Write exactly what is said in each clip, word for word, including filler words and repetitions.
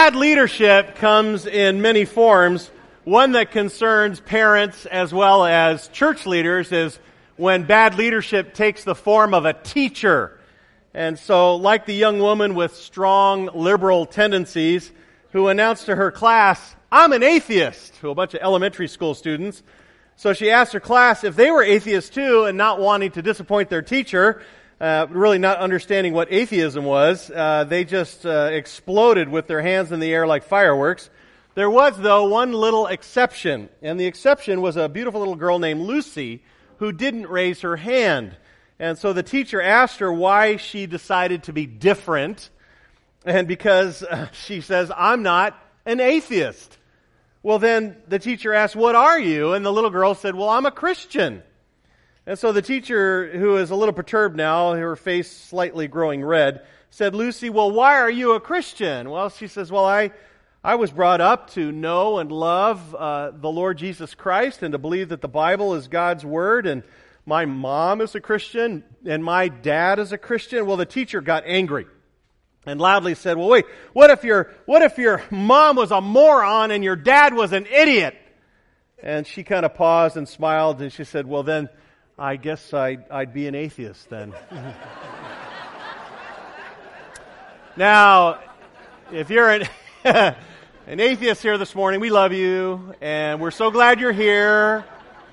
Bad leadership comes in many forms. One that concerns parents as well as church leaders is when bad leadership takes the form of a teacher. And so, like the young woman with strong liberal tendencies who announced to her class, "I'm an atheist," to a bunch of elementary school students. So she asked her class if they were atheists too, and not wanting to disappoint their teacher, Uh, really not understanding what atheism was, uh, they just uh, exploded with their hands in the air like fireworks. There was, though, one little exception, and the exception was a beautiful little girl named Lucy who didn't raise her hand. And so the teacher asked her why she decided to be different, and because uh, she says, "I'm not an atheist." Well, then the teacher asked, "What are you?" And the little girl said, "Well, I'm a Christian." And so the teacher, who is a little perturbed now, her face slightly growing red, said, "Lucy, well, why are you a Christian?" Well, she says, "Well, I I was brought up to know and love uh, the Lord Jesus Christ and to believe that the Bible is God's Word, and my mom is a Christian and my dad is a Christian." Well, the teacher got angry and loudly said, "Well, wait, what if your what if your mom was a moron and your dad was an idiot?" And she kind of paused and smiled, and she said, "Well, then I guess I'd, I'd be an atheist then." Now, if you're an, an atheist here this morning, we love you, and we're so glad you're here.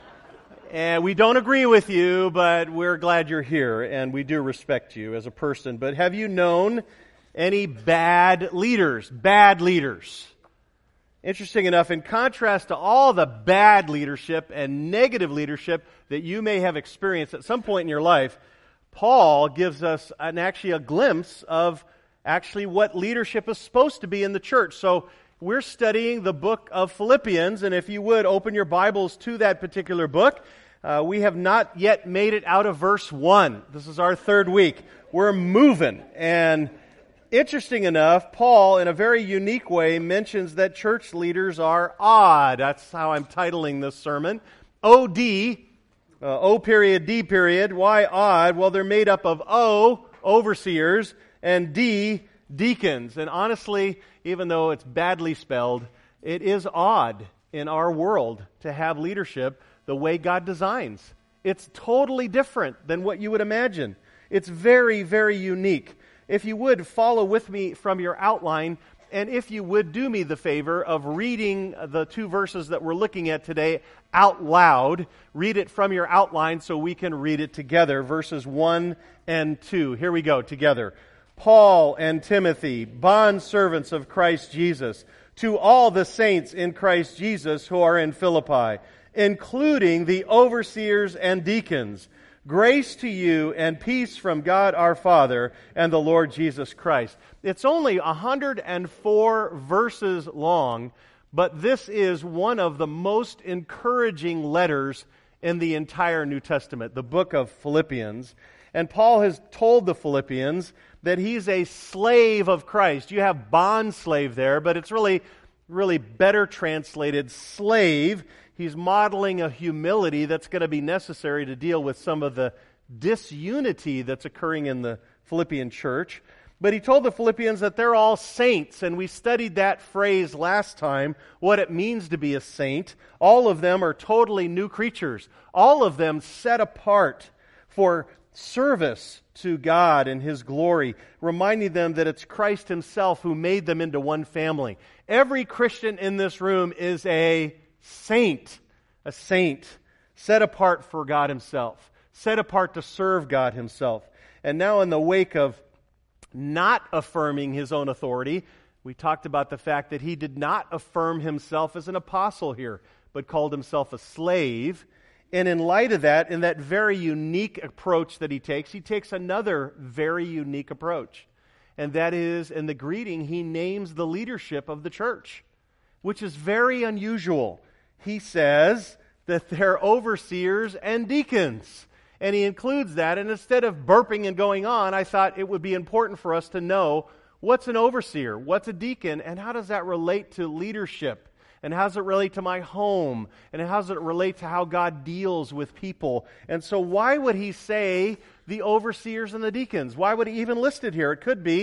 And we don't agree with you, but we're glad you're here, and we do respect you as a person. But have you known any bad leaders? Bad leaders. Interesting enough, in contrast to all the bad leadership and negative leadership that you may have experienced at some point in your life, Paul gives us an, actually a glimpse of actually what leadership is supposed to be in the church. So we're studying the book of Philippians, and if you would open your Bibles to that particular book, uh, we have not yet made it out of verse one. This is our third week. We're moving, and interesting enough, Paul, in a very unique way, mentions that church leaders are odd. That's how I'm titling this sermon. O D, uh, O period, D period. Why odd? Well, they're made up of O, overseers, and D, deacons. And honestly, even though it's badly spelled, it is odd in our world to have leadership the way God designs. It's totally different than what you would imagine. It's very, very unique. If you would, follow with me from your outline, and if you would do me the favor of reading the two verses that we're looking at today out loud, read it from your outline so we can read it together, verses one and two. Here we go, together. "Paul and Timothy, bondservants of Christ Jesus, to all the saints in Christ Jesus who are in Philippi, including the overseers and deacons, grace to you and peace from God our Father and the Lord Jesus Christ." It's only one hundred four verses long, but this is one of the most encouraging letters in the entire New Testament, the book of Philippians. And Paul has told the Philippians that he's a slave of Christ. You have bond slave there, but it's really, really better translated slave. He's modeling a humility that's going to be necessary to deal with some of the disunity that's occurring in the Philippian church. But he told the Philippians that they're all saints, and we studied that phrase last time, what it means to be a saint. All of them are totally new creatures. All of them set apart for service to God and His glory, reminding them that it's Christ Himself who made them into one family. Every Christian in this room is a saint, a saint, set apart for God Himself, set apart to serve God Himself. And now in the wake of not affirming His own authority, we talked about the fact that He did not affirm Himself as an apostle here, but called Himself a slave. And in light of that, in that very unique approach that He takes, He takes another very unique approach. And that is, in the greeting, He names the leadership of the church, which is very unusual. He says that they're overseers and deacons. And he includes that. And instead of burping and going on, I thought it would be important for us to know what's an overseer, what's a deacon, and how does that relate to leadership? And how does it relate to my home? And how does it relate to how God deals with people? And so why would he say the overseers and the deacons? Why would he even list it here? It could be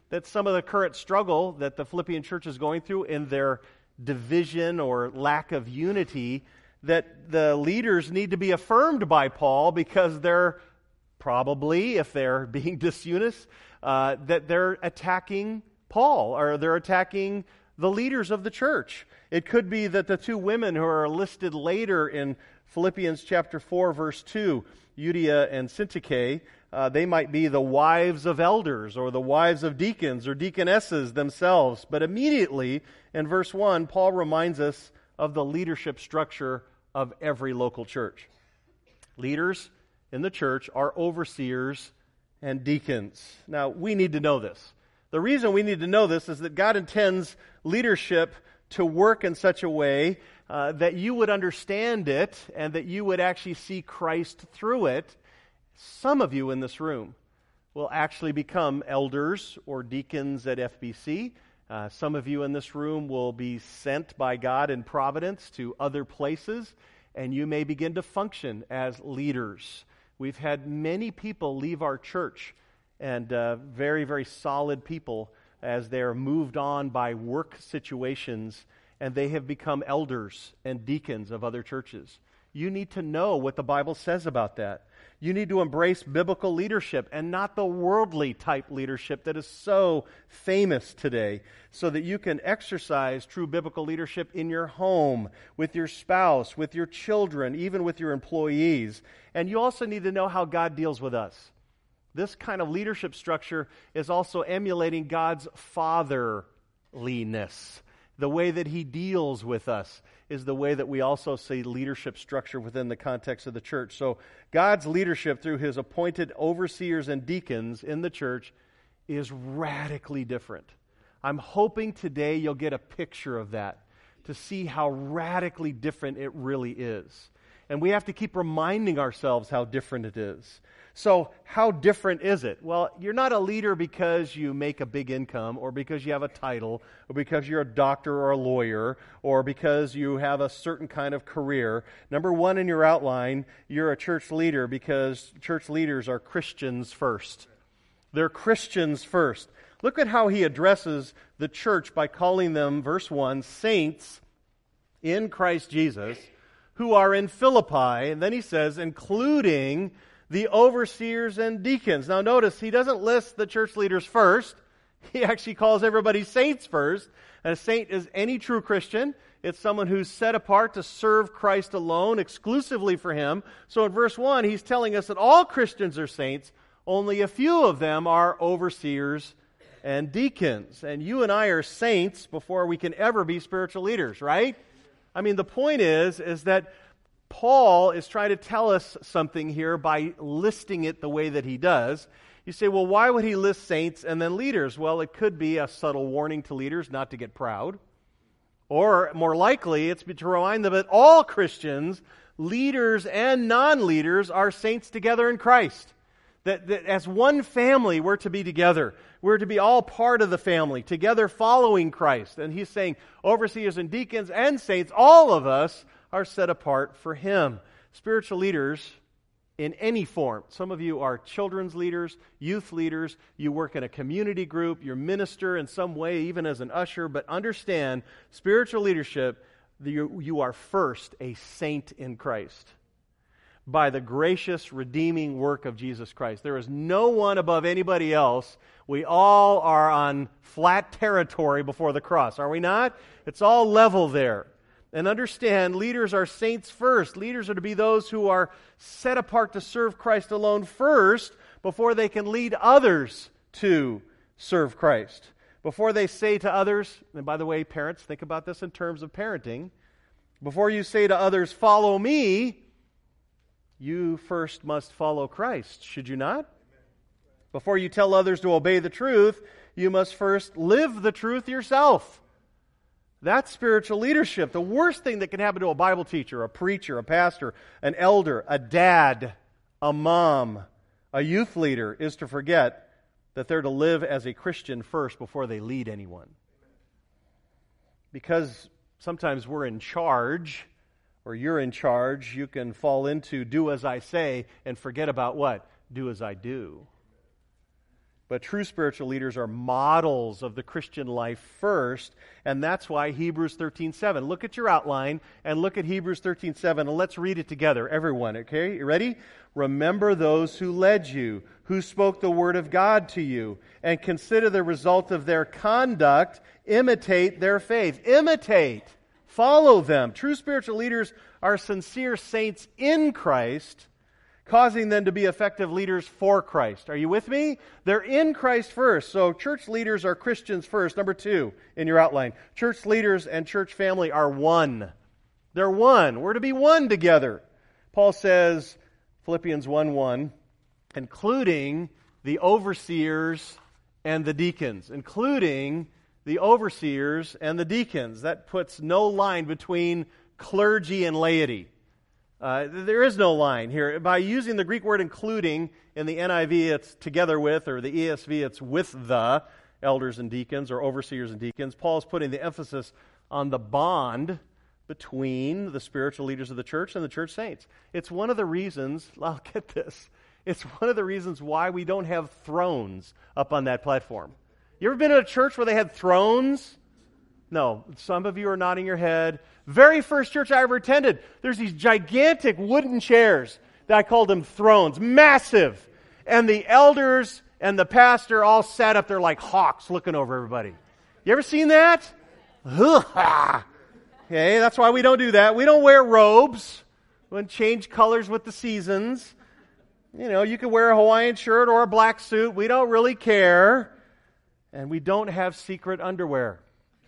that some of the current struggle that the Philippian church is going through in their division or lack of unity, that the leaders need to be affirmed by Paul because they're probably, if they're being disunous, uh, that they're attacking Paul or they're attacking the leaders of the church. It could be that the two women who are listed later in Philippians chapter four, verse two, Euodia and Syntyche, uh, they might be the wives of elders or the wives of deacons or deaconesses themselves. But immediately in verse one, Paul reminds us of the leadership structure of every local church. Leaders in the church are overseers and deacons. Now, we need to know this. The reason we need to know this is that God intends leadership to work in such a way uh, that you would understand it and that you would actually see Christ through it. Some of you in this room will actually become elders or deacons at F B C. Uh, some of you in this room will be sent by God in providence to other places, and you may begin to function as leaders. We've had many people leave our church, and uh, very, very solid people, as they're moved on by work situations, and they have become elders and deacons of other churches. You need to know what the Bible says about that. You need to embrace biblical leadership and not the worldly type leadership that is so famous today, so that you can exercise true biblical leadership in your home, with your spouse, with your children, even with your employees. And you also need to know how God deals with us. This kind of leadership structure is also emulating God's fatherliness. The way that He deals with us is the way that we also see leadership structure within the context of the church. So God's leadership through His appointed overseers and deacons in the church is radically different. I'm hoping today you'll get a picture of that to see how radically different it really is. And we have to keep reminding ourselves how different it is. So how different is it? Well, you're not a leader because you make a big income or because you have a title or because you're a doctor or a lawyer or because you have a certain kind of career. Number one in your outline, you're a church leader because church leaders are Christians first. They're Christians first. Look at how he addresses the church by calling them, verse one, saints in Christ Jesus who are in Philippi. And then he says, including the overseers and deacons. Now notice, he doesn't list the church leaders first. He actually calls everybody saints first. And a saint is any true Christian. It's someone who's set apart to serve Christ alone, exclusively for Him. So in verse one, he's telling us that all Christians are saints. Only a few of them are overseers and deacons. And you and I are saints before we can ever be spiritual leaders, right? I mean, the point is, is that Paul is trying to tell us something here by listing it the way that he does. You say, well, why would he list saints and then leaders? Well, it could be a subtle warning to leaders not to get proud. Or, more likely, it's to remind them that all Christians, leaders and non-leaders, are saints together in Christ. That, that as one family, we're to be together. We're to be all part of the family, together following Christ. And he's saying, overseers and deacons and saints, all of us are set apart for Him. Spiritual leaders in any form. Some of you are children's leaders, youth leaders, you work in a community group, you minister in some way, even as an usher, but understand, spiritual leadership, you, you are first a saint in Christ by the gracious, redeeming work of Jesus Christ. There is no one above anybody else. We all are on flat territory before the cross, are we not? It's all level there. And understand, leaders are saints first. Leaders are to be those who are set apart to serve Christ alone first before they can lead others to serve Christ. Before they say to others, and by the way, parents, think about this in terms of parenting. Before you say to others, follow me, you first must follow Christ, should you not? Before you tell others to obey the truth, you must first live the truth yourself. That's spiritual leadership. The worst thing that can happen to a Bible teacher, a preacher, a pastor, an elder, a dad, a mom, a youth leader is to forget that they're to live as a Christian first before they lead anyone. Because sometimes we're in charge, or you're in charge, you can fall into do as I say and forget about what? Do as I do. But true spiritual leaders are models of the Christian life first, and that's why Hebrews thirteen seven. Look at your outline and look at Hebrews thirteen seven, and let's read it together, everyone, okay? You ready? Remember those who led you, who spoke the word of God to you, and consider the result of their conduct, imitate their faith. Imitate. Follow them. True spiritual leaders are sincere saints in Christ, causing them to be effective leaders for Christ. Are you with me? They're in Christ first. So church leaders are Christians first. Number two in your outline. Church leaders and church family are one. They're one. We're to be one together. Paul says, Philippians one one, including the overseers and the deacons. Including the overseers and the deacons. That puts no line between clergy and laity. Uh, there is no line here. By using the Greek word including, in the N I V it's together with, or the E S V it's with the elders and deacons, or overseers and deacons, Paul is putting the emphasis on the bond between the spiritual leaders of the church and the church saints. It's one of the reasons, I'll get this, it's one of the reasons why we don't have thrones up on that platform. You ever been in a church where they had thrones? No, some of you are nodding your head. Very first church I ever attended, there's these gigantic wooden chairs that I called them thrones, massive. And the elders and the pastor all sat up there like hawks looking over everybody. You ever seen that? Okay, that's why we don't do that. We don't wear robes. We don't change colors with the seasons. You know, you can wear a Hawaiian shirt or a black suit. We don't really care. And we don't have secret underwear.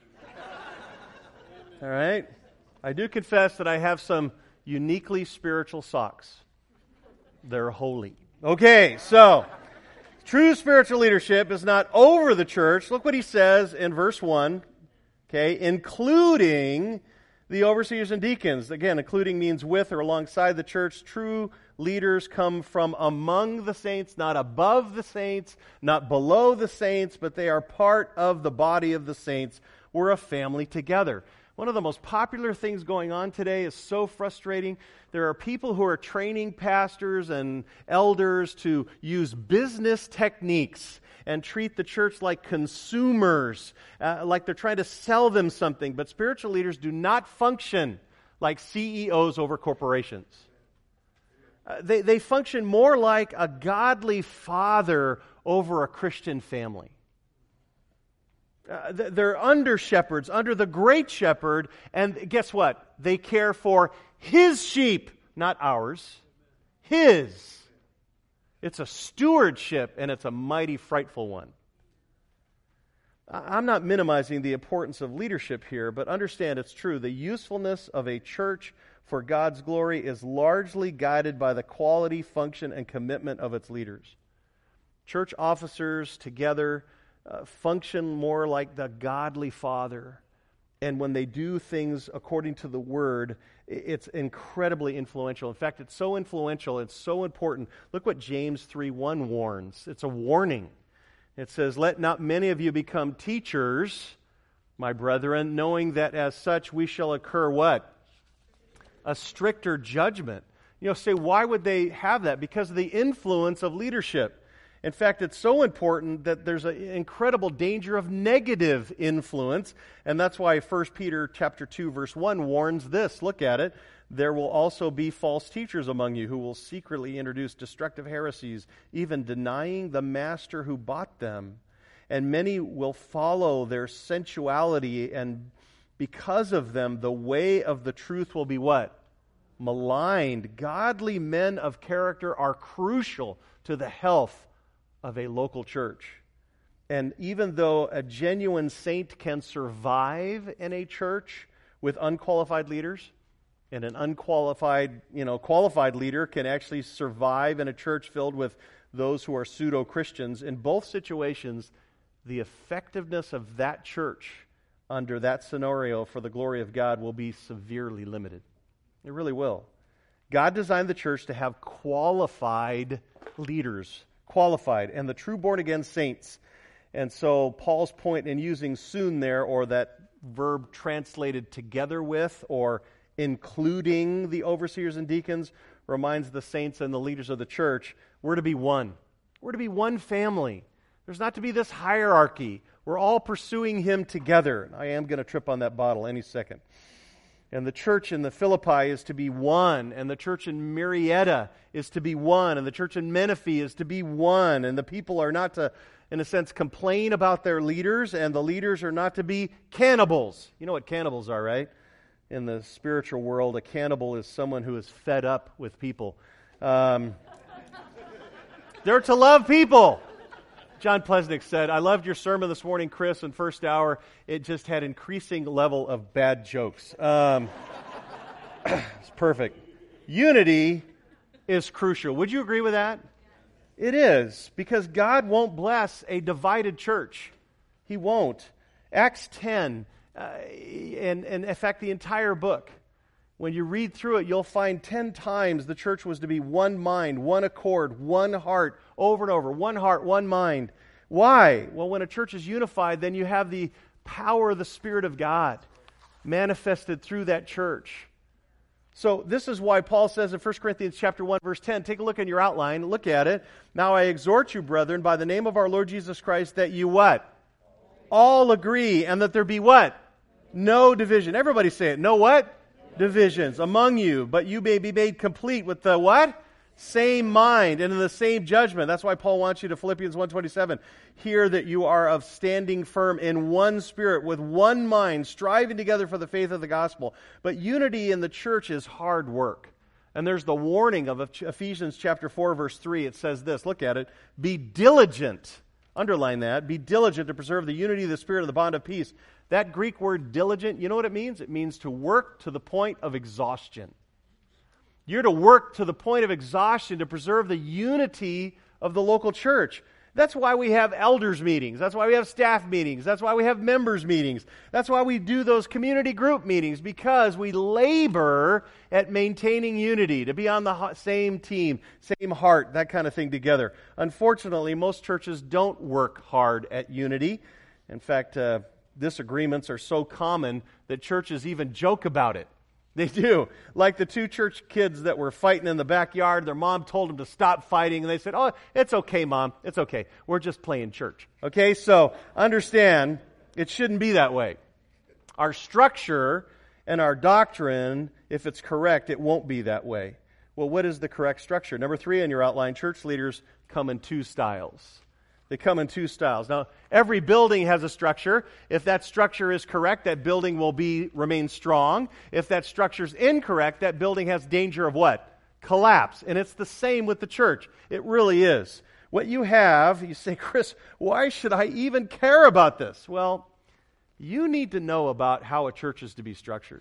All right? I do confess that I have some uniquely spiritual socks. They're holy. Okay, so true spiritual leadership is not over the church. Look what he says in verse one, okay, including the overseers and deacons. Again, including means with or alongside the church. True leaders come from among the saints, not above the saints, not below the saints, but they are part of the body of the saints. We're a family together. One of the most popular things going on today is so frustrating. There are people who are training pastors and elders to use business techniques and treat the church like consumers, uh, like they're trying to sell them something. But spiritual leaders do not function like C E Os over corporations. Uh, they, they function more like a godly father over a Christian family. Uh, they're under shepherds, under the great shepherd, and guess what? They care for his sheep, not ours. His. It's a stewardship, and it's a mighty frightful one. I'm not minimizing the importance of leadership here, but understand it's true. The usefulness of a church for God's glory is largely guided by the quality, function, and commitment of its leaders. Church officers together Uh, function more like the godly father. And when they do things according to the word, it's incredibly influential. In fact, it's so influential, it's so important. Look what James three one warns. It's a warning. It says, "Let not many of you become teachers, my brethren, knowing that as such we shall incur" what? A stricter judgment. You know, say, why would they have that? Because of the influence of leadership. In fact, it's so important that there's an incredible danger of negative influence, and that's why First Peter chapter two, verse one warns this. Look at it. "There will also be false teachers among you who will secretly introduce destructive heresies, even denying the master who bought them. And many will follow their sensuality, and because of them, the way of the truth will be" what? Maligned. Godly men of character are crucial to the health of a local church. And even though a genuine saint can survive in a church with unqualified leaders, and an unqualified, you know, qualified leader can actually survive in a church filled with those who are pseudo-Christians, in both situations, the effectiveness of that church under that scenario for the glory of God will be severely limited. It really will. God designed the church to have qualified leaders. Qualified, and the true born-again saints. And so Paul's point in using soon there, or that verb translated together with, or including the overseers and deacons, reminds the saints and the leaders of the church, we're to be one. We're to be one family. There's not to be this hierarchy. We're all pursuing Him together. I am going to trip on that bottle any second. And the church in the Philippi is to be one, and the church in Marietta is to be one, and the church in Menifee is to be one, and the people are not to, in a sense, complain about their leaders, and the leaders are not to be cannibals. You know what cannibals are, right? In the spiritual world, a cannibal is someone who is fed up with people. Um, they're to love people. John Plesnick said, I loved your sermon this morning, Chris, in first hour. It just had increasing level of bad jokes. Um, it's perfect. Unity is crucial. Would you agree with that? It is, because God won't bless a divided church. He won't. Acts ten, uh, and, and in fact, the entire book, when you read through it, you'll find ten times the church was to be one mind, one accord, one heart, over and over. One heart, one mind. Why? Well, when a church is unified, then you have the power of the Spirit of God manifested through that church. So this is why Paul says in First Corinthians chapter one, verse ten, take a look in your outline, look at it. Now I exhort you, brethren, by the name of our Lord Jesus Christ, that you what? All agree, and that there be what? No division. Everybody say it. No what? Divisions among you, but you may be made complete with the what? Same mind and in the same judgment. That's why Paul wants you to Philippians one twenty-seven. Hear that you are of standing firm in one spirit, with one mind, striving together for the faith of the gospel. But unity in the church is hard work. And there's the warning of Ephesians chapter four, verse three. It says this, look at it. Be diligent. Underline that. Be diligent to preserve the unity of the Spirit of the bond of peace. That Greek word diligent, you know what it means? It means to work to the point of exhaustion. You're to work to the point of exhaustion to preserve the unity of the local church. That's why we have elders meetings. That's why we have staff meetings. That's why we have members meetings. That's why we do those community group meetings, because we labor at maintaining unity, to be on the same team, same heart, that kind of thing together. Unfortunately, most churches don't work hard at unity. In fact, uh, disagreements are so common that churches even joke about it. They do. Like the two church kids that were fighting in the backyard, their mom told them to stop fighting, and they said, oh, it's okay, Mom. It's okay. We're just playing church. Okay, so understand, it shouldn't be that way. Our structure and our doctrine, if it's correct, it won't be that way. Well, what is the correct structure? Number three on your outline, church leaders come in two styles. They come in two styles. Now, every building has a structure. If that structure is correct, that building will be remain strong. If that structure is incorrect, that building has danger of what? Collapse. And it's the same with the church. It really is. What you have, you say, Chris, why should I even care about this? Well, you need to know about how a church is to be structured.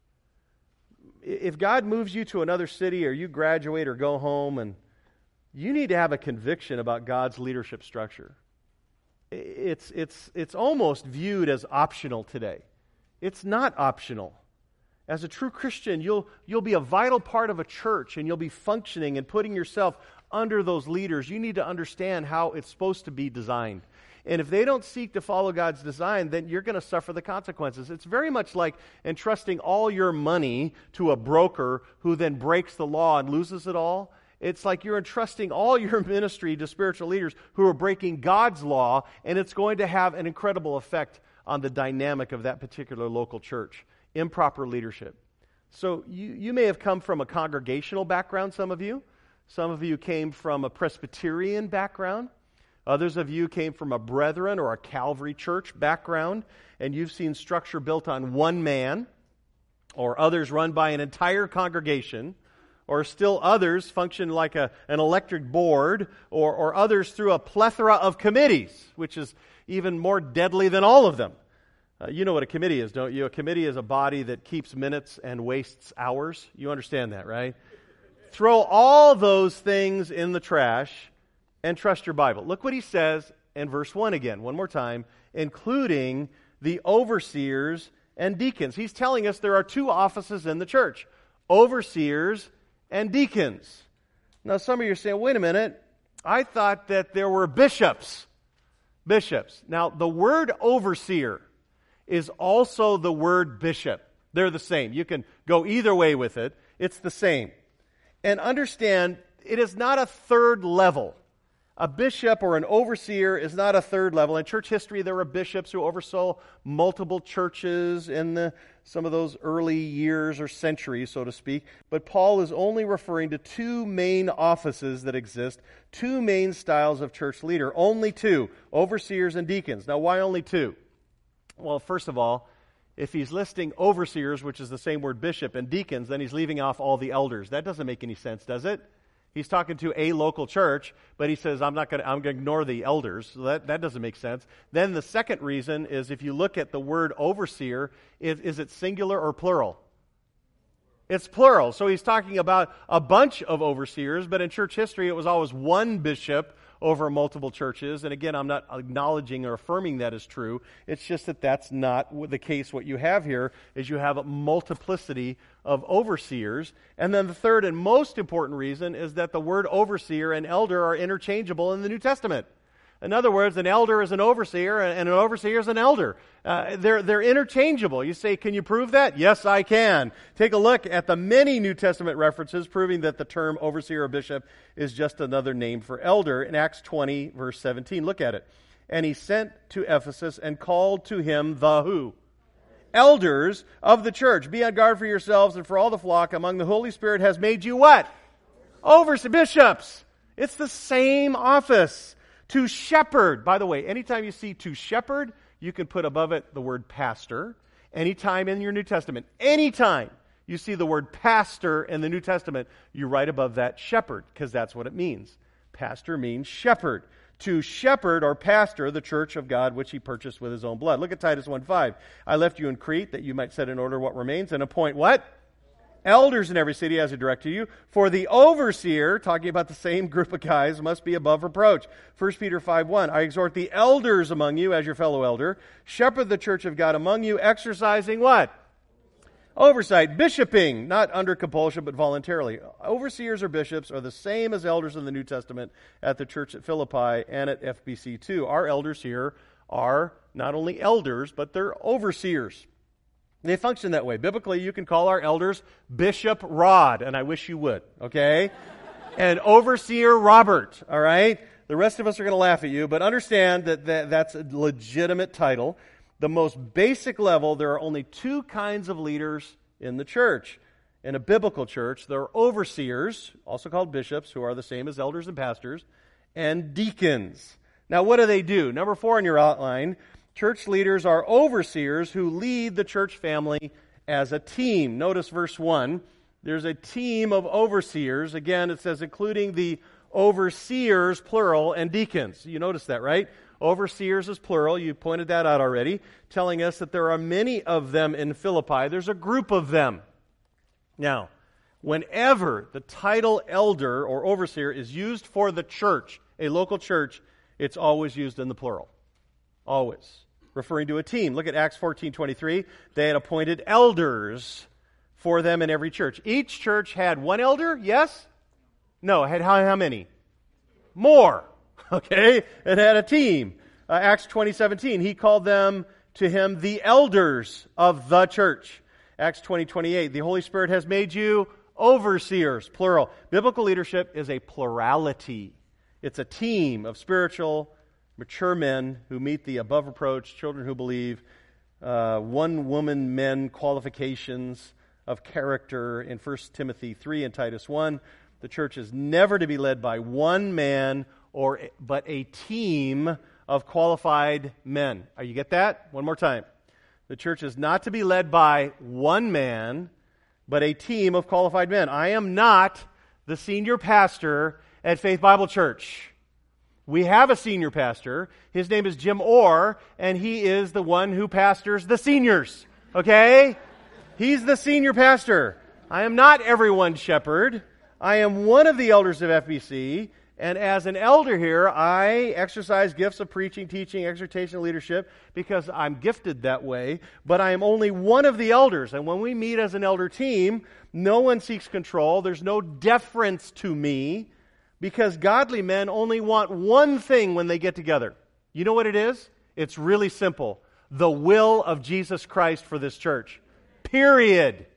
If God moves you to another city, or you graduate or go home, and you need to have a conviction about God's leadership structure. It's, it's, it's almost viewed as optional today. It's not optional. As a true Christian, you'll, you'll be a vital part of a church, and you'll be functioning and putting yourself under those leaders. You need to understand how it's supposed to be designed. And if they don't seek to follow God's design, then you're going to suffer the consequences. It's very much like entrusting all your money to a broker who then breaks the law and loses it all. It's like you're entrusting all your ministry to spiritual leaders who are breaking God's law, and it's going to have an incredible effect on the dynamic of that particular local church. Improper leadership. So you, you may have come from a congregational background, some of you. Some of you came from a Presbyterian background. Others of you came from a Brethren or a Calvary church background, and you've seen structure built on one man, or others run by an entire congregation, or still others function like a, an electric board, or, or others through a plethora of committees, which is even more deadly than all of them. Uh, you know what a committee is, don't you? A committee is a body that keeps minutes and wastes hours. You understand that, right? Throw all those things in the trash and trust your Bible. Look what he says in verse one again, one more time, including the overseers and deacons. He's telling us there are two offices in the church, overseers and deacons. Now, some of you are saying, wait a minute, I thought that there were bishops. Bishops. Now, the word overseer is also the word bishop. They're the same. You can go either way with it. It's the same. And understand, it is not a third level. A bishop or an overseer is not a third level. In church history, there were bishops who oversaw multiple churches in the, some of those early years or centuries, so to speak. But Paul is only referring to two main offices that exist, two main styles of church leader. Only two, overseers and deacons. Now, why only two? Well, first of all, if he's listing overseers, which is the same word bishop, and deacons, then he's leaving off all the elders. That doesn't make any sense, does it? He's talking to a local church, but he says, I'm not going to, I'm going to ignore the elders. So that, that doesn't make sense. Then the second reason is if you look at the word overseer, is, is it singular or plural? It's plural. So he's talking about a bunch of overseers, but in church history it was always one bishop over multiple churches. And again, I'm not acknowledging or affirming that is true. It's just that that's not the case. What you have here is you have a multiplicity of overseers. And then the third and most important reason is that the word overseer and elder are interchangeable in the New Testament. In other words, an elder is an overseer, and an overseer is an elder. Uh, they're, they're interchangeable. You say, can you prove that? Yes, I can. Take a look at the many New Testament references proving that the term overseer or bishop is just another name for elder. In Acts twenty, verse seventeen, look at it. And he sent to Ephesus and called to him the who? Elders of the church. Be on guard for yourselves and for all the flock among the Holy Spirit has made you what? Overseers, bishops. It's the same office. To shepherd. By the way, anytime you see to shepherd, you can put above it the word pastor. Anytime in your New Testament, anytime you see the word pastor in the New Testament, you write above that shepherd, because that's what it means. Pastor means shepherd. To shepherd or pastor the church of God which he purchased with his own blood. Look at Titus one five. I left you in Crete that you might set in order what remains and appoint what? Elders in every city as I direct to you. For the overseer, talking about the same group of guys, must be above reproach. First Peter five one. I exhort the elders among you as your fellow elder. Shepherd the church of God among you, exercising what? Oversight. Bishoping, not under compulsion but voluntarily. Overseers or bishops are the same as elders in the New Testament at the church at Philippi and at F B C too. Our elders here are not only elders, but they're overseers. They function that way. Biblically, you can call our elders Bishop Rod, and I wish you would, okay? And Overseer Robert, all right? The rest of us are going to laugh at you, but understand that, that that's a legitimate title. The most basic level, there are only two kinds of leaders in the church. In a biblical church, there are overseers, also called bishops, who are the same as elders and pastors, and deacons. Now, what do they do? Number four in your outline, church leaders are overseers who lead the church family as a team. Notice verse one. There's a team of overseers. Again, it says including the overseers, plural, and deacons. You notice that, right? Overseers is plural. You pointed that out already, telling us that there are many of them in Philippi. There's a group of them. Now, whenever the title elder or overseer is used for the church, a local church, it's always used in the plural. Always. Referring to a team. Look at Acts fourteen twenty-three. They had appointed elders for them in every church. Each church had one elder, yes? No, had how, how many? More. Okay? It had a team. Uh, Acts twenty seventeen. He called them to him the elders of the church. Acts twenty twenty-eight. The Holy Spirit has made you overseers, plural. Biblical leadership is a plurality. It's a team of spiritual mature men who meet the above reproach, children who believe, uh, one-woman men qualifications of character in First Timothy three and Titus one. The church is never to be led by one man, or but a team of qualified men. Are you get that? One more time. The church is not to be led by one man, but a team of qualified men. I am not the senior pastor at Faith Bible Church. We have a senior pastor. His name is Jim Orr, and he is the one who pastors the seniors. Okay? He's the senior pastor. I am not everyone's shepherd. I am one of the elders of F B C, and as an elder here, I exercise gifts of preaching, teaching, exhortation, and leadership because I'm gifted that way, but I am only one of the elders. And when we meet as an elder team, no one seeks control. There's no deference to me, because godly men only want one thing when they get together. You know what it is? It's really simple. The will of Jesus Christ for this church. Period.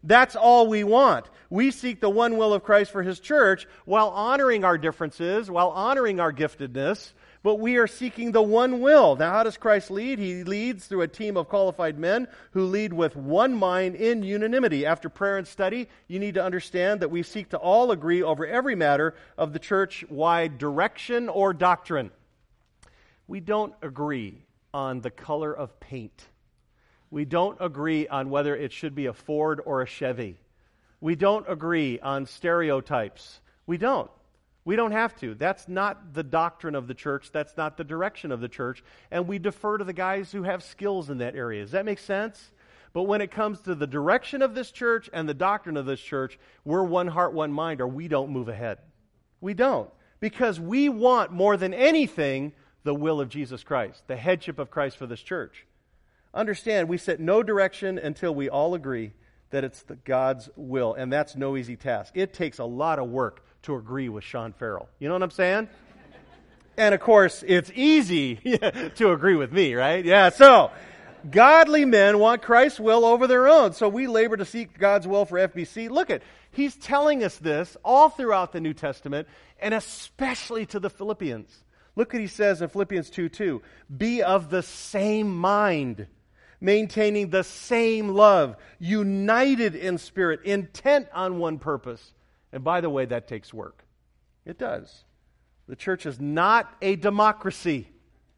That's all we want. We seek the one will of Christ for His church while honoring our differences, while honoring our giftedness, but we are seeking the one will. Now, how does Christ lead? He leads through a team of qualified men who lead with one mind in unanimity. After prayer and study, you need to understand that we seek to all agree over every matter of the church-wide direction or doctrine. We don't agree on the color of paint. We don't agree on whether it should be a Ford or a Chevy. We don't agree on stereotypes. We don't. We don't have to. That's not the doctrine of the church. That's not the direction of the church. And we defer to the guys who have skills in that area. Does that make sense? But when it comes to the direction of this church and the doctrine of this church, we're one heart, one mind, or we don't move ahead. We don't. Because we want more than anything the will of Jesus Christ, the headship of Christ for this church. Understand, we set no direction until we all agree that it's the God's will, and that's no easy task. It takes a lot of work to agree with Sean Farrell. You know what I'm saying? And of course, it's easy to agree with me, right? Yeah, so godly men want Christ's will over their own. So we labor to seek God's will for F B C. Look at, he's telling us this all throughout the New Testament, and especially to the Philippians. Look what he says in Philippians two two. Be of the same mind, maintaining the same love, united in spirit, intent on one purpose. And by the way, that takes work. It does. The church is not a democracy.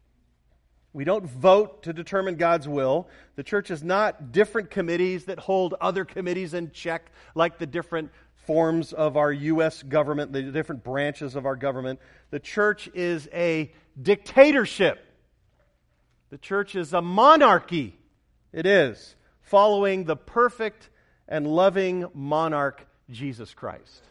We don't vote to determine God's will. The church is not different committees that hold other committees in check, like the different forms of our U S government, the different branches of our government. The church is a dictatorship. The church is a monarchy. It is, following the perfect and loving monarch, Jesus Christ.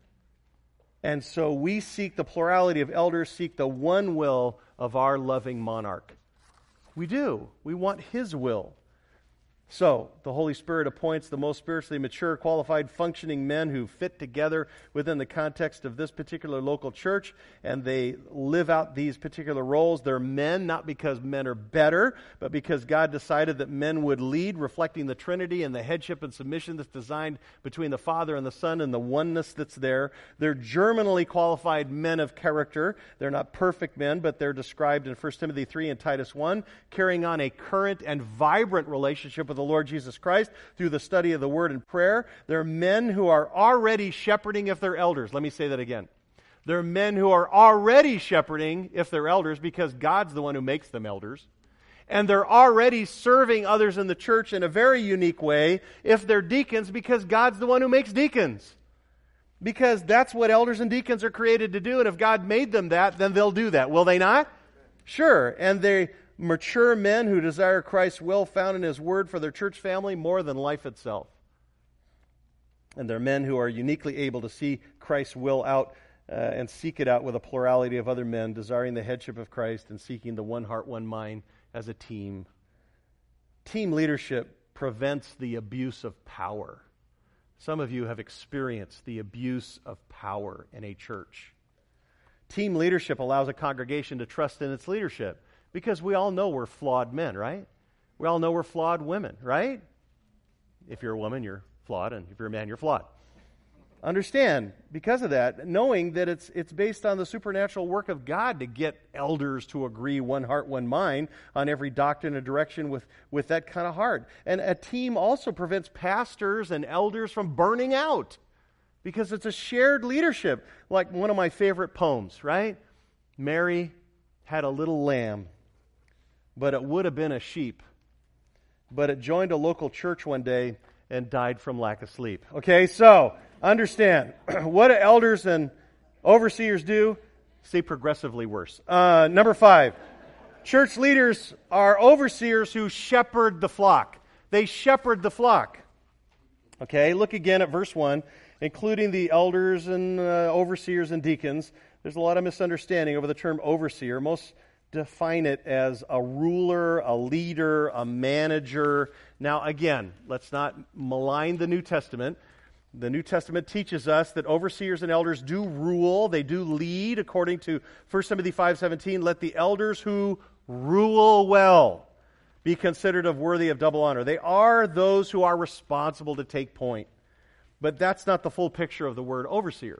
And so we seek the plurality of elders, seek the one will of our loving monarch. We do. We want His will. So, the Holy Spirit appoints the most spiritually mature, qualified, functioning men who fit together within the context of this particular local church, and they live out these particular roles. They're men, not because men are better, but because God decided that men would lead, reflecting the Trinity and the headship and submission that's designed between the Father and the Son and the oneness that's there. They're germinally qualified men of character. They're not perfect men, but they're described in First Timothy three and Titus one, carrying on a current and vibrant relationship with the Lord Jesus Christ through the study of the Word and prayer. They're men who are already shepherding if they're elders. Let me say that again. They're men who are already shepherding if they're elders because God's the one who makes them elders. And they're already serving others in the church in a very unique way if they're deacons because God's the one who makes deacons. Because that's what elders and deacons are created to do, and if God made them that, then they'll do that. Will they not? Sure. And they mature men who desire Christ's will found in His Word for their church family more than life itself. And they're men who are uniquely able to see Christ's will out uh, and seek it out with a plurality of other men, desiring the headship of Christ and seeking the one heart, one mind as a team. Team leadership prevents the abuse of power. Some of you have experienced the abuse of power in a church. Team leadership allows a congregation to trust in its leadership. Because we all know we're flawed men, right? We all know we're flawed women, right? If you're a woman, you're flawed, and if you're a man, you're flawed. Understand, because of that, knowing that it's it's based on the supernatural work of God to get elders to agree one heart, one mind on every doctrine and direction with, with that kind of heart. And a team also prevents pastors and elders from burning out because it's a shared leadership. Like one of my favorite poems, right? Mary had a little lamb, but it would have been a sheep. But it joined a local church one day and died from lack of sleep. Okay, so understand, what do elders and overseers do? See, progressively worse. Uh, number five, church leaders are overseers who shepherd the flock. They shepherd the flock. Okay, look again at verse one, including the elders and uh, overseers and deacons. There's a lot of misunderstanding over the term overseer. Most define it as a ruler, a leader, a manager. Now, again, let's not malign the New Testament. The New Testament teaches us that overseers and elders do rule. They do lead, according to First Timothy five seventeen. Let the elders who rule well be considered of worthy of double honor. They are those who are responsible to take point. But that's not the full picture of the word overseer.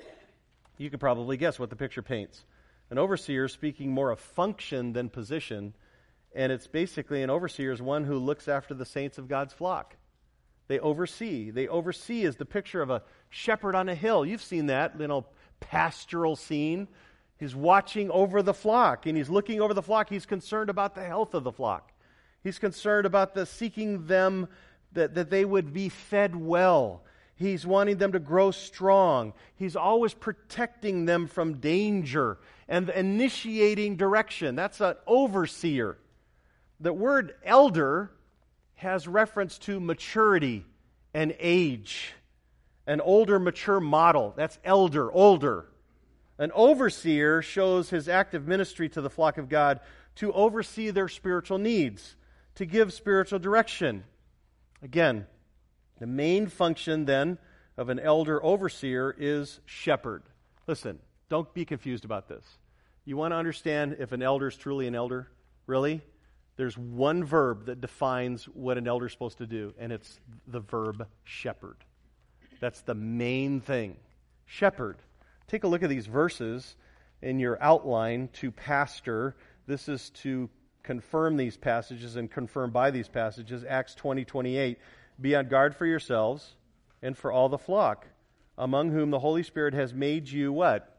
You could probably guess what the picture paints. An overseer is speaking more of function than position, and it's basically an overseer is one who looks after the saints of God's flock. They oversee. They oversee is the picture of a shepherd on a hill. You've seen that, you know, pastoral scene. He's watching over the flock, and he's looking over the flock. He's concerned about the health of the flock. He's concerned about the seeking them, that, that they would be fed well. He's wanting them to grow strong. He's always protecting them from danger and initiating direction. That's an overseer. The word elder has reference to maturity and age. An older, mature model. That's elder, older. An overseer shows his active ministry to the flock of God to oversee their spiritual needs, to give spiritual direction. Again, the main function then of an elder overseer is shepherd. Listen, don't be confused about this. You want to understand if an elder is truly an elder? Really? There's one verb that defines what an elder is supposed to do, and it's the verb shepherd. That's the main thing. Shepherd. Take a look at these verses in your outline to pastor. This is to confirm these passages and confirm by these passages. Acts twenty twenty-eight. Be on guard for yourselves and for all the flock, among whom the Holy Spirit has made you what?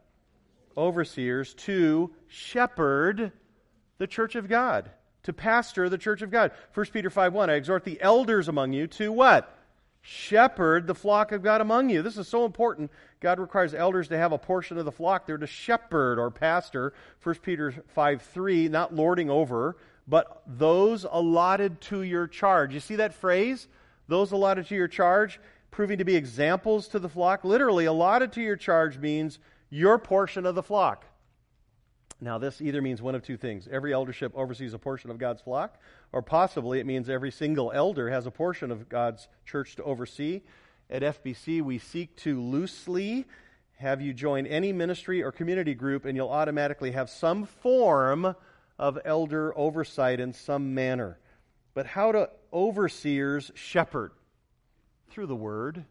Overseers to shepherd the church of God. To pastor the church of God. First Peter five one, I exhort the elders among you to what? Shepherd the flock of God among you. This is so important. God requires elders to have a portion of the flock. They're to shepherd or pastor. First Peter five three, not lording over, but those allotted to your charge. You see that phrase? Those allotted to your charge, proving to be examples to the flock. Literally, allotted to your charge means your portion of the flock. Now, this either means one of two things. Every eldership oversees a portion of God's flock, or possibly it means every single elder has a portion of God's church to oversee. At F B C, we seek to loosely have you join any ministry or community group, and you'll automatically have some form of elder oversight in some manner. But how do overseers shepherd? Through the Word.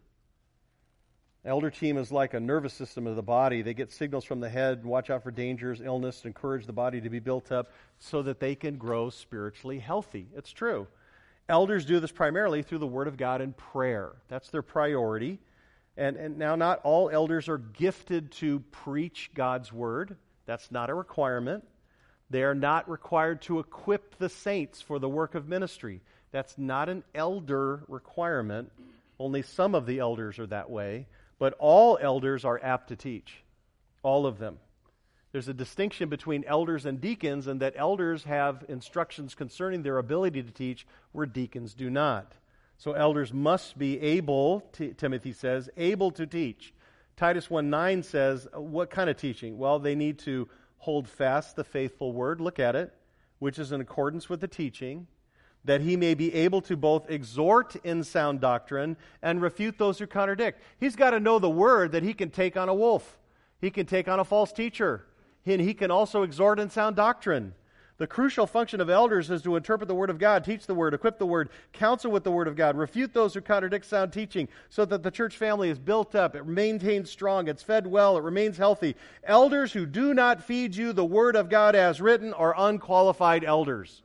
Elder team is like a nervous system of the body. They get signals from the head, watch out for dangers, illness, encourage the body to be built up so that they can grow spiritually healthy. It's true. Elders do this primarily through the Word of God and prayer. That's their priority. And, and now not all elders are gifted to preach God's Word. That's not a requirement. They are not required to equip the saints for the work of ministry. That's not an elder requirement. Only some of the elders are that way. But all elders are apt to teach. All of them. There's a distinction between elders and deacons, and that elders have instructions concerning their ability to teach, where deacons do not. So elders must be able, T- Timothy says, able to teach. Titus one nine says, what kind of teaching? Well, they need to hold fast the faithful word, look at it, which is in accordance with the teaching, that he may be able to both exhort in sound doctrine and refute those who contradict. He's got to know the word that he can take on a wolf. He can take on a false teacher. And he can also exhort in sound doctrine. The crucial function of elders is to interpret the Word of God, teach the Word, equip the Word, counsel with the Word of God, refute those who contradict sound teaching, so that the church family is built up, it maintains strong, it's fed well, it remains healthy. Elders who do not feed you the Word of God as written are unqualified elders.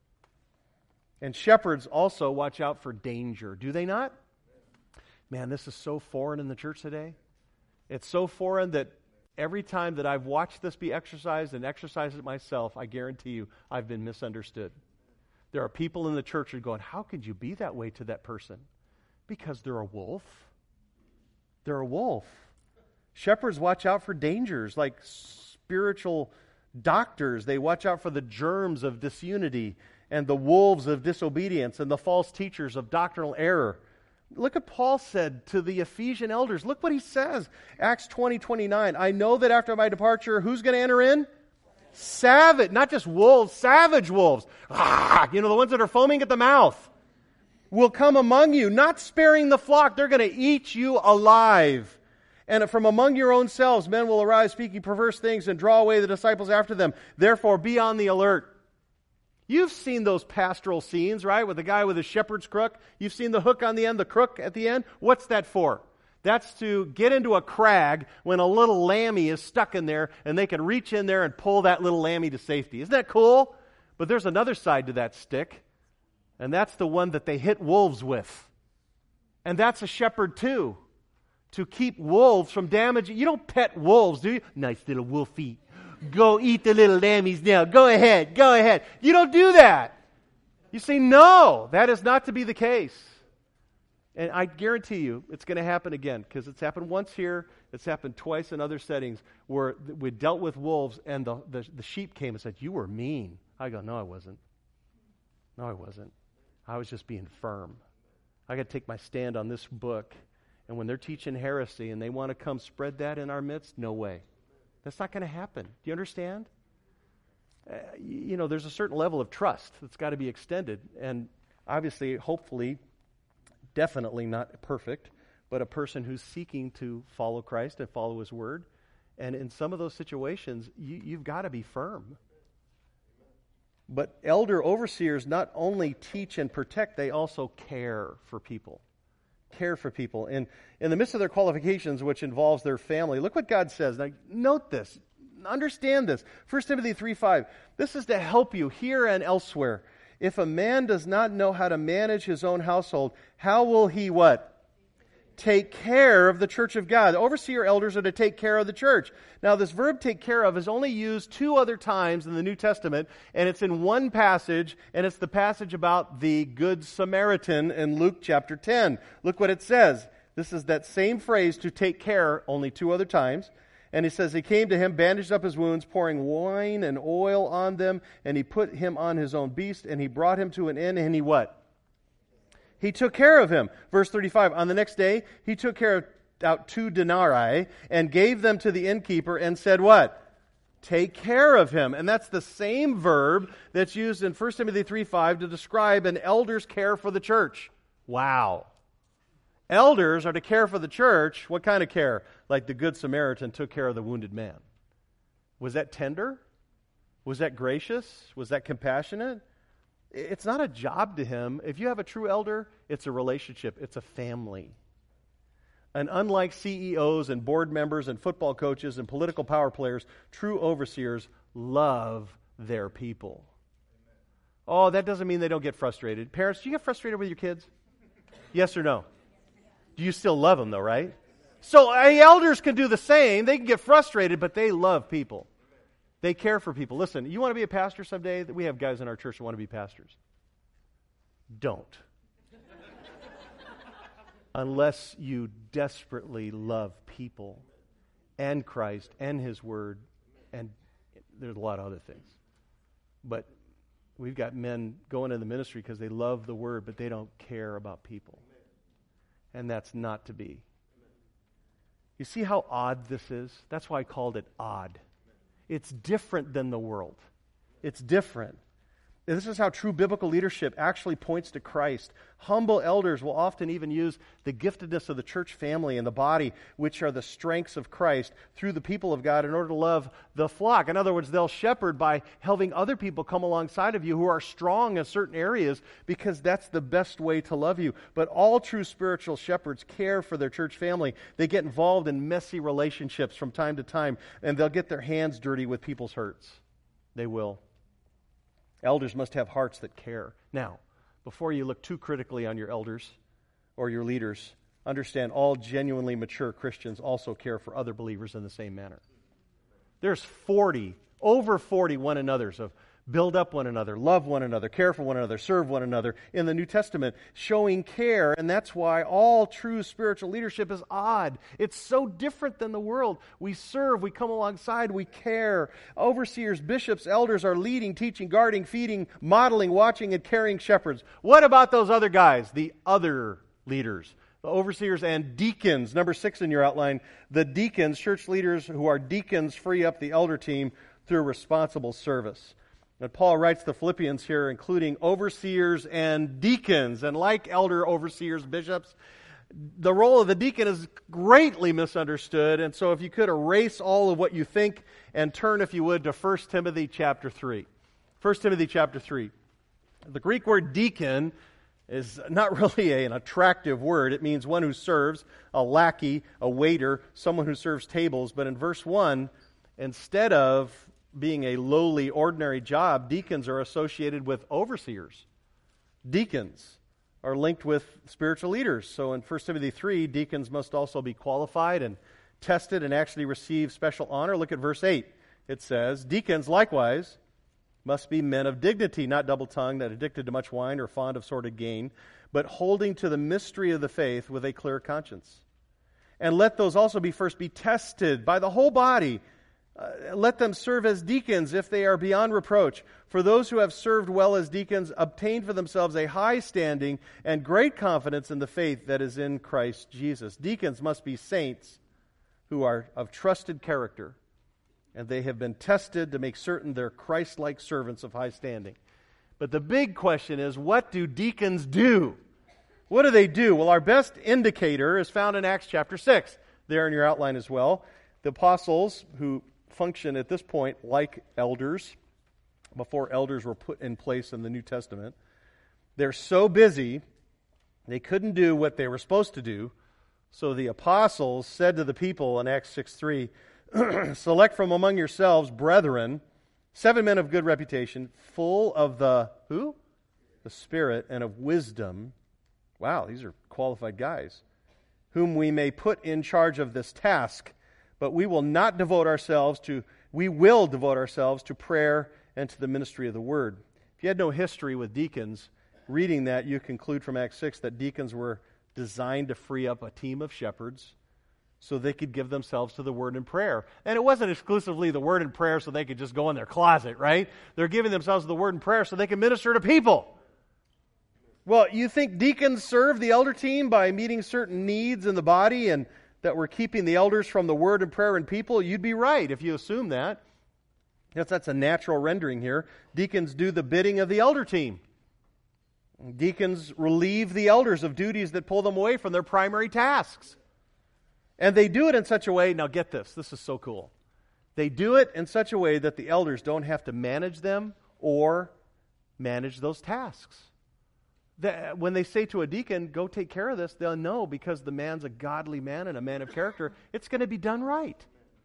And shepherds also watch out for danger, do they not? Man, this is so foreign in the church today. It's so foreign that every time that I've watched this be exercised and exercised it myself, I guarantee you I've been misunderstood. There are people in the church who are going, how could you be that way to that person? Because they're a wolf. They're a wolf. Shepherds watch out for dangers like spiritual doctors. They watch out for the germs of disunity and the wolves of disobedience and the false teachers of doctrinal error. Look what Paul said to the Ephesian elders. Look what he says. Acts twenty twenty-nine. I know that after my departure, who's going to enter in? Savage. Not just wolves, savage wolves. Ah, you know, the ones that are foaming at the mouth. Will come among you, not sparing the flock. They're going to eat you alive. And from among your own selves, men will arise speaking perverse things and draw away the disciples after them. Therefore, be on the alert. You've seen those pastoral scenes, right, with the guy with the shepherd's crook. You've seen the hook on the end, the crook at the end. What's that for? That's to get into a crag when a little lammy is stuck in there and they can reach in there and pull that little lammy to safety. Isn't that cool? But there's another side to that stick, and that's the one that they hit wolves with. And that's a shepherd too, to keep wolves from damaging. You don't pet wolves, do you? Nice little wolfie. Go eat the little lammies now. Go ahead. Go ahead. You don't do that. You say, no, that is not to be the case. And I guarantee you it's going to happen again, because it's happened once here. It's happened twice in other settings where we dealt with wolves and the, the, the sheep came and said, you were mean. I go, no, I wasn't. No, I wasn't. I was just being firm. I got to take my stand on this book. And when they're teaching heresy and they want to come spread that in our midst, no way. That's not going to happen. Do you understand? Uh, you know, there's a certain level of trust that's got to be extended. And obviously, hopefully, definitely not perfect, but a person who's seeking to follow Christ and follow His Word. And in some of those situations, you, you've got to be firm. But elder overseers not only teach and protect, they also care for people. Care for people. And in the midst of their qualifications, which involves their family, look what God says. Now, note this. Understand this. First Timothy three five. This is to help you here and elsewhere. If a man does not know how to manage his own household, how will he what? Take care of the church of God. The overseer elders are to take care of the church. Now, this verb take care of is only used two other times in the New Testament, and it's in one passage, and it's the passage about the Good Samaritan in Luke chapter ten. Look what it says. This is that same phrase, to take care, only two other times. And he says, he came to him, bandaged up his wounds, pouring wine and oil on them, and he put him on his own beast, and he brought him to an inn, and he what? He took care of him. Verse thirty-five, on the next day, he took care of out two denarii and gave them to the innkeeper and said what? Take care of him. And that's the same verb that's used in First Timothy three five to describe an elder's care for the church. Wow. Elders are to care for the church. What kind of care? Like the Good Samaritan took care of the wounded man. Was that tender? Was that gracious? Was that compassionate? It's not a job to him. If you have a true elder, it's a relationship. It's a family. And unlike C E Os and board members and football coaches and political power players, true overseers love their people. Oh, that doesn't mean they don't get frustrated. Parents, do you get frustrated with your kids? Yes or no? Do you still love them though, right? So uh, elders can do the same. They can get frustrated, but they love people. They care for people. Listen, you want to be a pastor someday? We have guys in our church that want to be pastors. Don't. Unless you desperately love people and Christ and His Word, and there's a lot of other things. But we've got men going in the ministry because they love the Word, but they don't care about people. And that's not to be. You see how odd this is? That's why I called it odd. It's different than the world. It's different. This is how true biblical leadership actually points to Christ. Humble elders will often even use the giftedness of the church family and the body, which are the strengths of Christ, through the people of God in order to love the flock. In other words, they'll shepherd by helping other people come alongside of you who are strong in certain areas, because that's the best way to love you. But all true spiritual shepherds care for their church family. They get involved in messy relationships from time to time, and they'll get their hands dirty with people's hurts. They will. Elders must have hearts that care. Now, before you look too critically on your elders or your leaders, understand all genuinely mature Christians also care for other believers in the same manner. There's forty, over forty one another's of build up one another, love one another, care for one another, serve one another in the New Testament, showing care, and that's why all true spiritual leadership is odd. It's so different than the world. We serve, we come alongside, we care. Overseers, bishops, elders are leading, teaching, guarding, feeding, modeling, watching, and caring shepherds. What about those other guys, the other leaders? The overseers and deacons. Number six in your outline, the deacons, church leaders who are deacons, free up the elder team through responsible service. And Paul writes the Philippians here, including overseers and deacons. And like elder overseers, bishops, the role of the deacon is greatly misunderstood. And so if you could erase all of what you think and turn, if you would, to First Timothy chapter three. First Timothy chapter three. The Greek word deacon is not really a, an attractive word. It means one who serves, a lackey, a waiter, someone who serves tables. But in verse one, instead of being a lowly, ordinary job, deacons are associated with overseers. Deacons are linked with spiritual leaders. So in First Timothy three, deacons must also be qualified and tested and actually receive special honor. Look at verse eight. It says, deacons likewise must be men of dignity, not double-tongued, not addicted to much wine or fond of sordid gain, but holding to the mystery of the faith with a clear conscience. And let those also be first be tested by the whole body. Uh, let them serve as deacons if they are beyond reproach. For those who have served well as deacons obtained for themselves a high standing and great confidence in the faith that is in Christ Jesus. Deacons must be saints who are of trusted character, and they have been tested to make certain they're Christ-like servants of high standing. But the big question is, what do deacons do? What do they do? Well, our best indicator is found in Acts chapter six, there in your outline as well. The apostles, who function at this point like elders, before elders were put in place in the New Testament, they're so busy, they couldn't do what they were supposed to do. So the apostles said to the people in Acts six three, select from among yourselves, brethren, seven men of good reputation, full of the, who? The Spirit and of wisdom. Wow, these are qualified guys. Whom we may put in charge of this task. But we will not devote ourselves to, we will devote ourselves to prayer and to the ministry of the word. If you had no history with deacons, reading that, you conclude from Acts six that deacons were designed to free up a team of shepherds so they could give themselves to the word and prayer. And it wasn't exclusively the word and prayer so they could just go in their closet, right? They're giving themselves to the word and prayer so they can minister to people. Well, you think deacons serve the elder team by meeting certain needs in the body and that we're keeping the elders from the word and prayer and people? You'd be right if you assume that. Yes, that's a natural rendering here. Deacons do the bidding of the elder team. Deacons relieve the elders of duties that pull them away from their primary tasks. And they do it in such a way, now get this, this is so cool. They do it in such a way that the elders don't have to manage them or manage those tasks. That when they say to a deacon, go take care of this, they'll know because the man's a godly man and a man of character, it's going to be done right.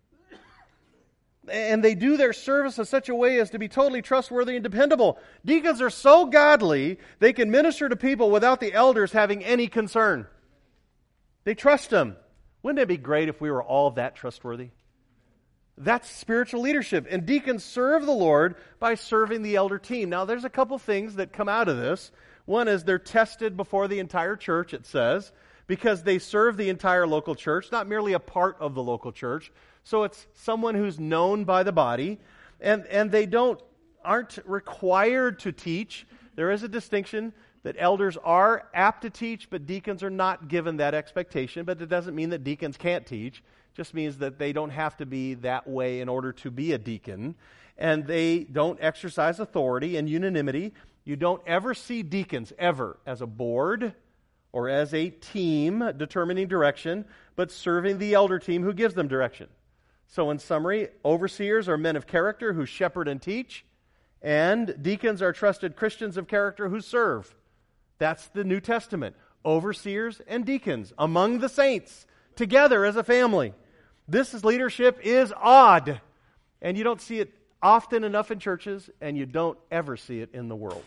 And they do their service in such a way as to be totally trustworthy and dependable. Deacons are so godly, they can minister to people without the elders having any concern. They trust them. Wouldn't it be great if we were all that trustworthy? That's spiritual leadership. And deacons serve the Lord by serving the elder team. Now, there's a couple things that come out of this. One is they're tested before the entire church, it says, because they serve the entire local church, not merely a part of the local church. So it's someone who's known by the body, and, and they don't aren't required to teach. There is a distinction that elders are apt to teach, but deacons are not given that expectation. But it doesn't mean that deacons can't teach. It just means that they don't have to be that way in order to be a deacon. And they don't exercise authority and unanimity. You don't ever see deacons, ever, as a board or as a team determining direction, but serving the elder team who gives them direction. So in summary, overseers are men of character who shepherd and teach, and deacons are trusted Christians of character who serve. That's the New Testament. Overseers and deacons among the saints, together as a family. This is leadership is odd, and you don't see it often enough in churches, and you don't ever see it in the world.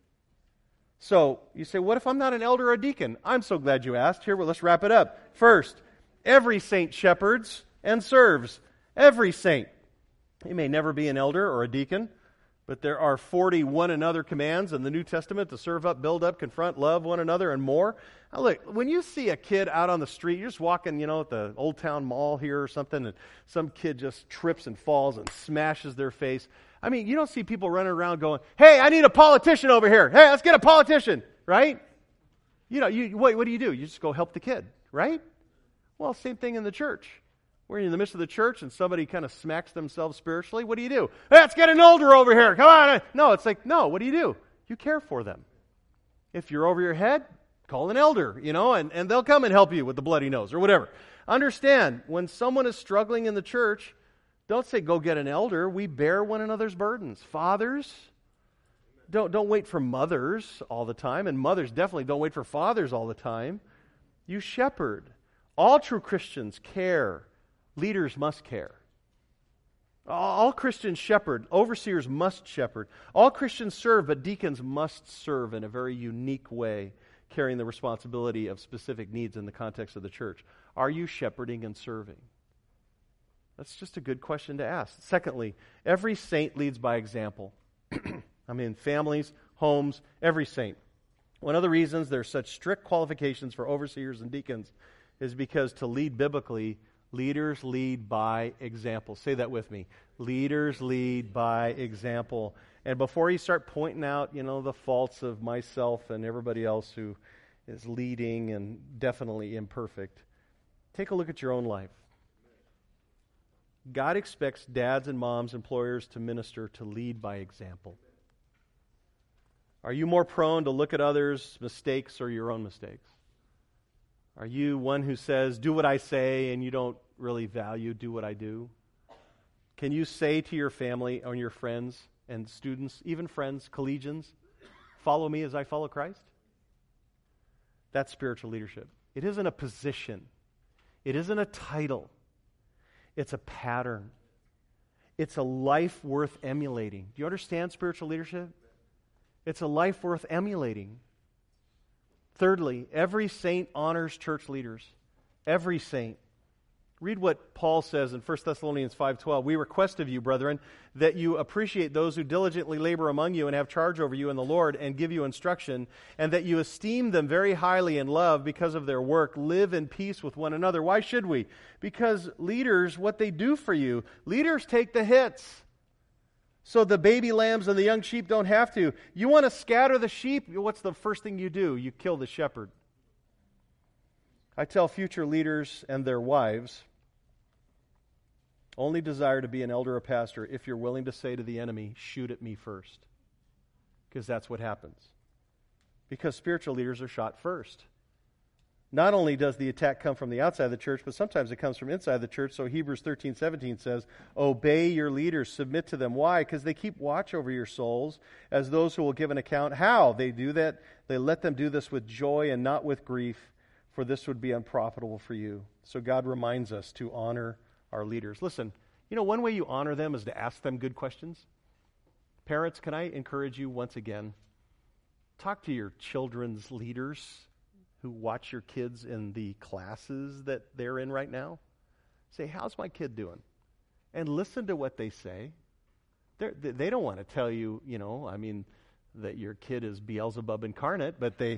So, you say, what if I'm not an elder or a deacon? I'm so glad you asked. Here, well, let's wrap it up. First, every saint shepherds and serves. Every saint. He may never be an elder or a deacon, but there are forty one another commands in the New Testament to serve up, build up, confront, love one another, and more. Now look, when you see a kid out on the street, you're just walking, you know, at the Old Town Mall here or something, and some kid just trips and falls and smashes their face. I mean, you don't see people running around going, hey, I need a politician over here. Hey, let's get a politician, right? You know, you what, what do you do? You just go help the kid, right? Well, same thing in the church. We're in the midst of the church and somebody kind of smacks themselves spiritually. What do you do? Hey, let's get an elder over here. Come on. No, it's like, no, what do you do? You care for them. If you're over your head, call an elder, you know, and, and they'll come and help you with the bloody nose or whatever. Understand, when someone is struggling in the church, don't say, go get an elder. We bear one another's burdens. Fathers, don't, don't wait for mothers all the time, and mothers definitely don't wait for fathers all the time. You shepherd. All true Christians care. Leaders must care. All Christians shepherd. Overseers must shepherd. All Christians serve, but deacons must serve in a very unique way, carrying the responsibility of specific needs in the context of the church. Are you shepherding and serving? That's just a good question to ask. Secondly, every saint leads by example. I mean, families, homes, every saint. One of the reasons there's such strict qualifications for overseers and deacons is because to lead biblically, leaders lead by example. Say that with me. Leaders lead by example. And before you start pointing out, you know, the faults of myself and everybody else who is leading and definitely imperfect, take a look at your own life. God expects dads and moms, employers to minister, to lead by example. Are you more prone to look at others' mistakes or your own mistakes? Are you one who says, do what I say, and you don't really value do what I do? Can you say to your family and your friends and students, even friends, collegians, follow me as I follow Christ? That's spiritual leadership. It isn't a position. It isn't a title. It's a pattern. It's a life worth emulating. Do you understand spiritual leadership? It's a life worth emulating. Thirdly, every saint honors church leaders. Every saint. Read what Paul says in First Thessalonians five twelve. We request of you, brethren, that you appreciate those who diligently labor among you and have charge over you in the Lord and give you instruction, and that you esteem them very highly in love because of their work. Live in peace with one another. Why should we? Because leaders, what they do for you, leaders take the hits. So the baby lambs and the young sheep don't have to. You want to scatter the sheep? What's the first thing you do? You kill the shepherd. I tell future leaders and their wives, only desire to be an elder or pastor if you're willing to say to the enemy, shoot at me first. Because that's what happens. Because spiritual leaders are shot first. Not only does the attack come from the outside of the church, but sometimes it comes from inside the church. So Hebrews thirteen seventeen says, obey your leaders, submit to them. Why? Because they keep watch over your souls as those who will give an account. How? They do that. They let them do this with joy and not with grief, for this would be unprofitable for you. So God reminds us to honor our leaders. Listen, you know, one way you honor them is to ask them good questions. Parents, can I encourage you once again, talk to your children's leaders who watch your kids in the classes that they're in right now. Say, how's my kid doing? And listen to what they say. They're, they don't want to tell you, you know, I mean, that your kid is Beelzebub incarnate, but they,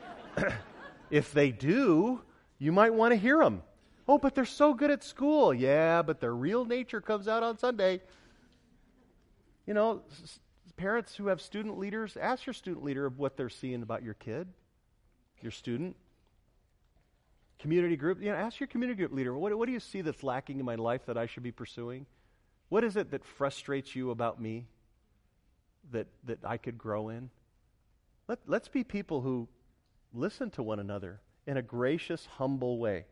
if they do, you might want to hear them. Oh, but they're so good at school. Yeah, but their real nature comes out on Sunday. You know, s- parents who have student leaders, ask your student leader what they're seeing about your kid, your student. Community group, you know, ask your community group leader, what, what do you see that's lacking in my life that I should be pursuing? What is it that frustrates you about me that that I could grow in? Let, let's be people who listen to one another in a gracious, humble way.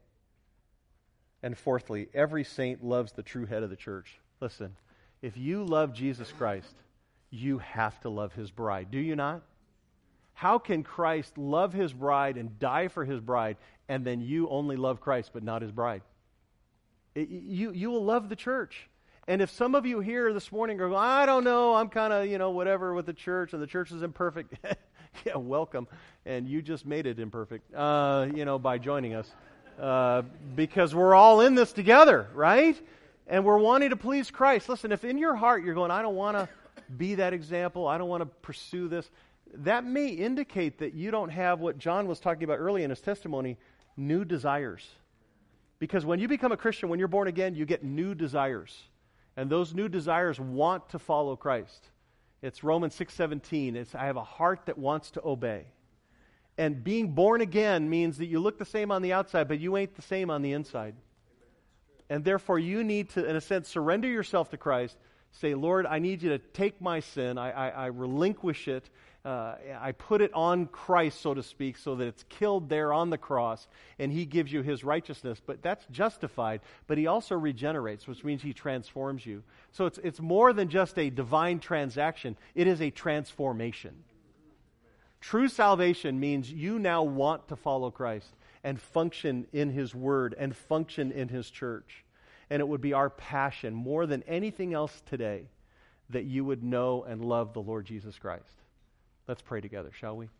And fourthly, every saint loves the true head of the church. Listen, if you love Jesus Christ, you have to love his bride. Do you not? How can Christ love his bride and die for his bride, and then you only love Christ but not his bride? It, you, you will love the church. And if some of you here this morning are, I don't know, I'm kind of, you know, whatever with the church, and the church is imperfect, yeah, welcome. And you just made it imperfect, uh, you know, by joining us. Uh, because we're all in this together, right? And we're wanting to please Christ. Listen, if in your heart you're going, I don't want to be that example, I don't want to pursue this, that may indicate that you don't have what John was talking about early in his testimony, new desires. Because when you become a Christian, when you're born again, you get new desires. And those new desires want to follow Christ. It's Romans six seventeen. It's, I have a heart that wants to obey. And being born again means that you look the same on the outside, but you ain't the same on the inside. And therefore you need to, in a sense, surrender yourself to Christ. Say, Lord, I need you to take my sin. I, I, I relinquish it. uh, I put it on Christ, so to speak, so that it's killed there on the cross, and he gives you his righteousness. But that's justified. But he also regenerates, which means he transforms you. So it's it's more than just a divine transaction. It is a transformation. True salvation means you now want to follow Christ and function in his word and function in his church. And it would be our passion, more than anything else today, that you would know and love the Lord Jesus Christ. Let's pray together, shall we?